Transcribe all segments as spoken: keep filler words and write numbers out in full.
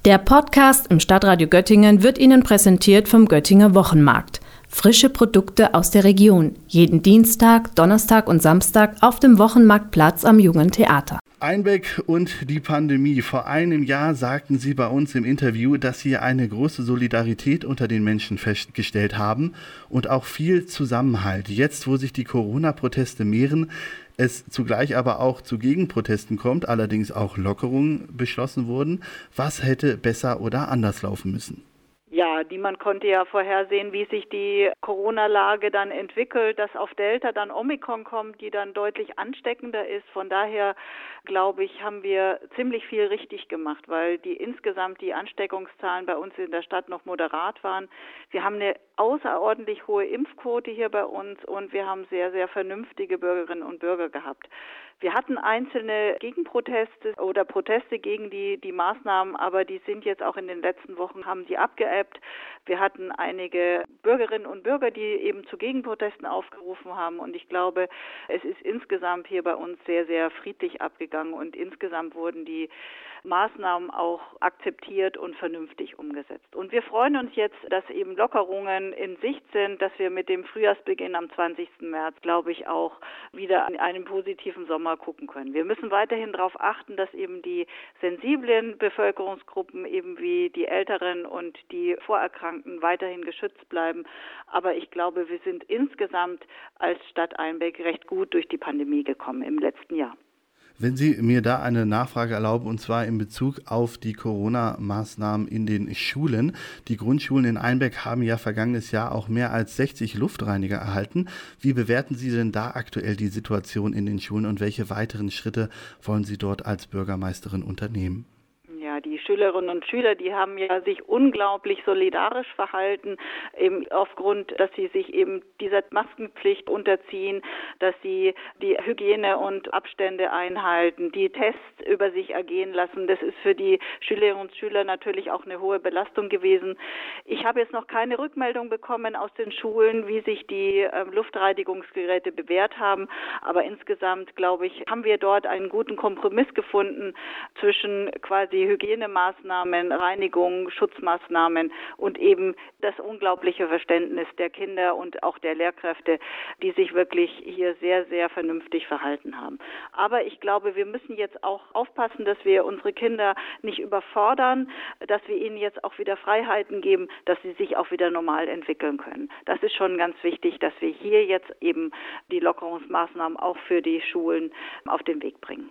Der Podcast im Stadtradio Göttingen wird Ihnen präsentiert vom Göttinger Wochenmarkt. Frische Produkte aus der Region. Jeden Dienstag, Donnerstag und Samstag auf dem Wochenmarktplatz am Jungen Theater. Einbeck und die Pandemie. Vor einem Jahr sagten Sie bei uns im Interview, dass Sie eine große Solidarität unter den Menschen festgestellt haben und auch viel Zusammenhalt. Jetzt, wo sich die Corona-Proteste mehren, es zugleich aber auch zu Gegenprotesten kommt, allerdings auch Lockerungen beschlossen wurden. Was hätte besser oder anders laufen müssen? Ja, niemand konnte ja vorhersehen, wie sich die Corona-Lage dann entwickelt, dass auf Delta dann Omikron kommt, die dann deutlich ansteckender ist. Von daher, glaube ich, haben wir ziemlich viel richtig gemacht, weil die insgesamt die Ansteckungszahlen bei uns in der Stadt noch moderat waren. Wir haben eine außerordentlich hohe Impfquote hier bei uns und wir haben sehr, sehr vernünftige Bürgerinnen und Bürger gehabt. Wir hatten einzelne Gegenproteste oder Proteste gegen die, die Maßnahmen, aber die sind jetzt auch in den letzten Wochen, haben die abgeebbt. Wir hatten einige Bürgerinnen und Bürger, die eben zu Gegenprotesten aufgerufen haben und ich glaube, es ist insgesamt hier bei uns sehr, sehr friedlich abgegangen und insgesamt wurden die Maßnahmen auch akzeptiert und vernünftig umgesetzt. Und wir freuen uns jetzt, dass eben Lockerungen in Sicht sind, dass wir mit dem Frühjahrsbeginn am zwanzigsten März, glaube ich, auch wieder in einem positiven Sommer gucken können. Wir müssen weiterhin darauf achten, dass eben die sensiblen Bevölkerungsgruppen, eben wie die Älteren und die Vorerkrankten, weiterhin geschützt bleiben. Aber ich glaube, wir sind insgesamt als Stadt Einbeck recht gut durch die Pandemie gekommen im letzten Jahr. Wenn Sie mir da eine Nachfrage erlauben, und zwar in Bezug auf die Corona-Maßnahmen in den Schulen. Die Grundschulen in Einbeck haben ja vergangenes Jahr auch mehr als sechzig Luftreiniger erhalten. Wie bewerten Sie denn da aktuell die Situation in den Schulen und welche weiteren Schritte wollen Sie dort als Bürgermeisterin unternehmen? Ja, die Schülerinnen und Schüler, die haben ja sich unglaublich solidarisch verhalten, eben aufgrund, dass sie sich eben dieser Maskenpflicht unterziehen, dass sie die Hygiene und Abstände einhalten, die Tests über sich ergehen lassen. Das ist für die Schülerinnen und Schüler natürlich auch eine hohe Belastung gewesen. Ich habe jetzt noch keine Rückmeldung bekommen aus den Schulen, wie sich die äh, Luftreinigungsgeräte bewährt haben, aber insgesamt, glaube ich, haben wir dort einen guten Kompromiss gefunden zwischen quasi Hygienemaßnahmen, Reinigung, Schutzmaßnahmen und eben das unglaubliche Verständnis der Kinder und auch der Lehrkräfte, die sich wirklich hier sehr, sehr vernünftig verhalten haben. Aber ich glaube, wir müssen jetzt auch aufpassen, dass wir unsere Kinder nicht überfordern, dass wir ihnen jetzt auch wieder Freiheiten geben, dass sie sich auch wieder normal entwickeln können. Das ist schon ganz wichtig, dass wir hier jetzt eben die Lockerungsmaßnahmen auch für die Schulen auf den Weg bringen.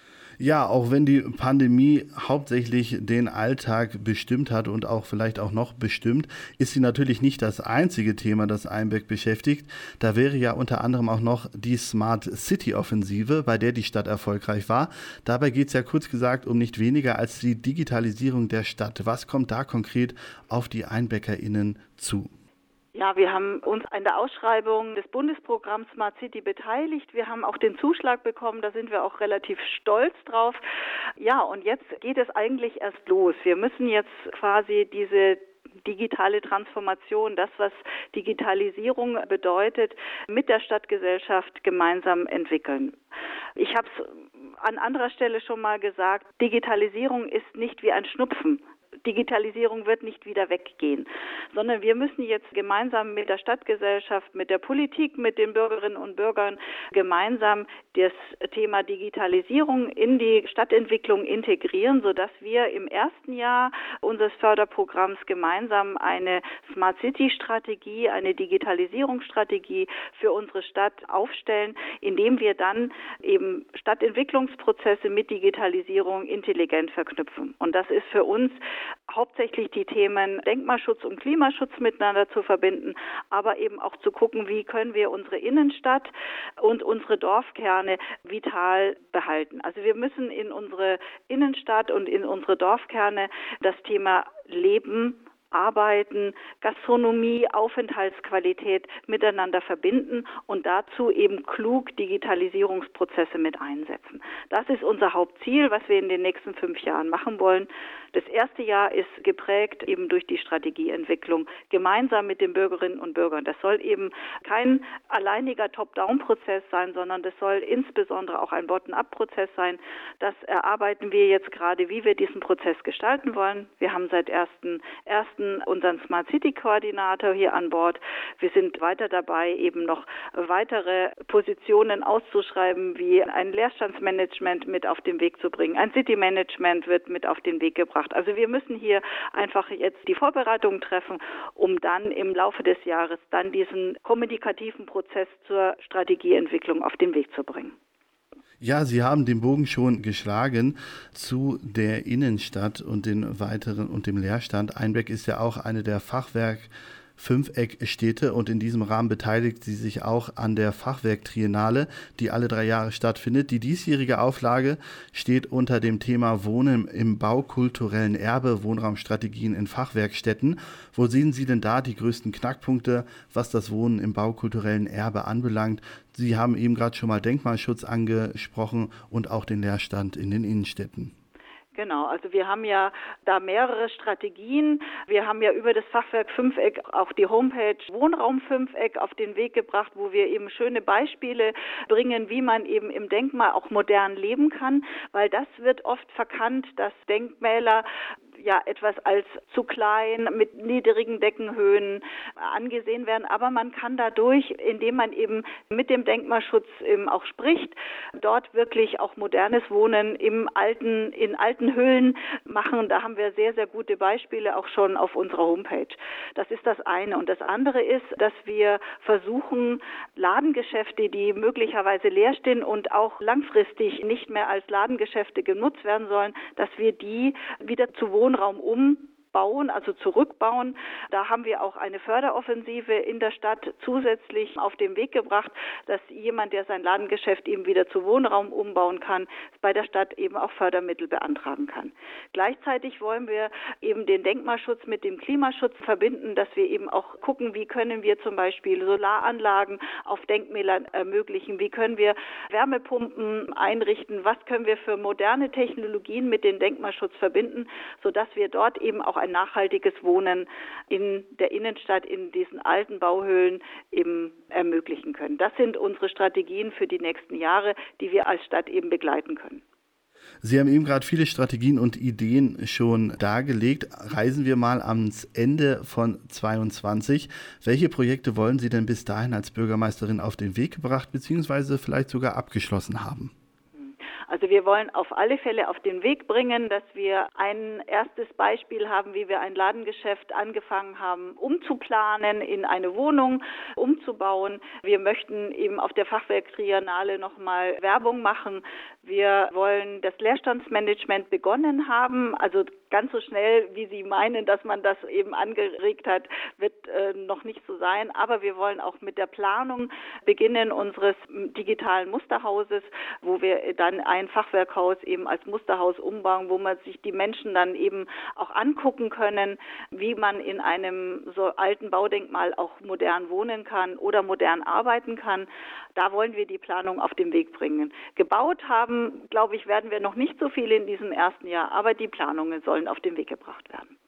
Ja, auch wenn die Pandemie hauptsächlich den Alltag bestimmt hat und auch vielleicht auch noch bestimmt, ist sie natürlich nicht das einzige Thema, das Einbeck beschäftigt. Da wäre ja unter anderem auch noch die Smart City Offensive, bei der die Stadt erfolgreich war. Dabei geht es ja kurz gesagt um nicht weniger als die Digitalisierung der Stadt. Was kommt da konkret auf die EinbeckerInnen zu? Ja, wir haben uns an der Ausschreibung des Bundesprogramms Smart City beteiligt. Wir haben auch den Zuschlag bekommen, da sind wir auch relativ stolz drauf. Ja, und jetzt geht es eigentlich erst los. Wir müssen jetzt quasi diese digitale Transformation, das, was Digitalisierung bedeutet, mit der Stadtgesellschaft gemeinsam entwickeln. Ich habe es an anderer Stelle schon mal gesagt, Digitalisierung ist nicht wie ein Schnupfen. Digitalisierung wird nicht wieder weggehen, sondern wir müssen jetzt gemeinsam mit der Stadtgesellschaft, mit der Politik, mit den Bürgerinnen und Bürgern gemeinsam das Thema Digitalisierung in die Stadtentwicklung integrieren, sodass wir im ersten Jahr unseres Förderprogramms gemeinsam eine Smart City Strategie, eine Digitalisierungsstrategie für unsere Stadt aufstellen, indem wir dann eben Stadtentwicklungsprozesse mit Digitalisierung intelligent verknüpfen. Und das ist für uns hauptsächlich die Themen Denkmalschutz und Klimaschutz miteinander zu verbinden, aber eben auch zu gucken, wie können wir unsere Innenstadt und unsere Dorfkerne vital behalten. Also wir müssen in unsere Innenstadt und in unsere Dorfkerne das Thema Leben Arbeiten, Gastronomie, Aufenthaltsqualität miteinander verbinden und dazu eben klug Digitalisierungsprozesse mit einsetzen. Das ist unser Hauptziel, was wir in den nächsten fünf Jahren machen wollen. Das erste Jahr ist geprägt eben durch die Strategieentwicklung gemeinsam mit den Bürgerinnen und Bürgern. Das soll eben kein alleiniger Top-Down-Prozess sein, sondern das soll insbesondere auch ein Bottom-up-Prozess sein. Das erarbeiten wir jetzt gerade, wie wir diesen Prozess gestalten wollen. Wir haben seit ersten ersten unseren Smart City-Koordinator hier an Bord. Wir sind weiter dabei, eben noch weitere Positionen auszuschreiben, wie ein Leerstandsmanagement mit auf den Weg zu bringen. Ein City-Management wird mit auf den Weg gebracht. Also wir müssen hier einfach jetzt die Vorbereitungen treffen, um dann im Laufe des Jahres dann diesen kommunikativen Prozess zur Strategieentwicklung auf den Weg zu bringen. Ja, Sie haben den Bogen schon geschlagen zu der Innenstadt und den weiteren und dem Leerstand. Einbeck ist ja auch eine der Fachwerk Fünfeckstädte und in diesem Rahmen beteiligt sie sich auch an der Fachwerk-Triennale, die alle drei Jahre stattfindet. Die diesjährige Auflage steht unter dem Thema Wohnen im baukulturellen Erbe, Wohnraumstrategien in Fachwerkstätten. Wo sehen Sie denn da die größten Knackpunkte, was das Wohnen im baukulturellen Erbe anbelangt? Sie haben eben gerade schon mal Denkmalschutz angesprochen und auch den Leerstand in den Innenstädten. Genau, also wir haben ja da mehrere Strategien. Wir haben ja über das Fachwerk Fünfeck auch die Homepage Wohnraum Fünfeck auf den Weg gebracht, wo wir eben schöne Beispiele bringen, wie man eben im Denkmal auch modern leben kann, weil das wird oft verkannt, dass Denkmäler ja etwas als zu klein, mit niedrigen Deckenhöhen angesehen werden. Aber man kann dadurch, indem man eben mit dem Denkmalschutz eben auch spricht, dort wirklich auch modernes Wohnen im alten, in alten Höhlen machen. Da haben wir sehr, sehr gute Beispiele auch schon auf unserer Homepage. Das ist das eine. Und das andere ist, dass wir versuchen, Ladengeschäfte, die möglicherweise leer stehen und auch langfristig nicht mehr als Ladengeschäfte genutzt werden sollen, dass wir die wieder zu Wohnraum umbauen, also zurückbauen. Da haben wir auch eine Förderoffensive in der Stadt zusätzlich auf den Weg gebracht, dass jemand, der sein Ladengeschäft eben wieder zu Wohnraum umbauen kann, bei der Stadt eben auch Fördermittel beantragen kann. Gleichzeitig wollen wir eben den Denkmalschutz mit dem Klimaschutz verbinden, dass wir eben auch gucken, wie können wir zum Beispiel Solaranlagen auf Denkmälern ermöglichen, wie können wir Wärmepumpen einrichten, was können wir für moderne Technologien mit dem Denkmalschutz verbinden, sodass wir dort eben auch ein nachhaltiges Wohnen in der Innenstadt, in diesen alten Bauhöhlen eben ermöglichen können. Das sind unsere Strategien für die nächsten Jahre, die wir als Stadt eben begleiten können. Sie haben eben gerade viele Strategien und Ideen schon dargelegt. Reisen wir mal ans Ende von zweiundzwanzig. Welche Projekte wollen Sie denn bis dahin als Bürgermeisterin auf den Weg gebracht bzw. vielleicht sogar abgeschlossen haben? Also wir wollen auf alle Fälle auf den Weg bringen, dass wir ein erstes Beispiel haben, wie wir ein Ladengeschäft angefangen haben, umzuplanen, in eine Wohnung umzubauen. Wir möchten eben auf der Fachwerk-Triennale nochmal Werbung machen. Wir wollen das Leerstandsmanagement begonnen haben, also ganz so schnell, wie Sie meinen, dass man das eben angeregt hat, wird äh, noch nicht so sein. Aber wir wollen auch mit der Planung beginnen unseres digitalen Musterhauses, wo wir dann ein Fachwerkhaus eben als Musterhaus umbauen, wo man sich die Menschen dann eben auch angucken können, wie man in einem so alten Baudenkmal auch modern wohnen kann oder modern arbeiten kann. Da wollen wir die Planung auf den Weg bringen. Gebaut haben, glaube ich, werden wir noch nicht so viel in diesem ersten Jahr, aber die Planungen sollen auf den Weg gebracht werden.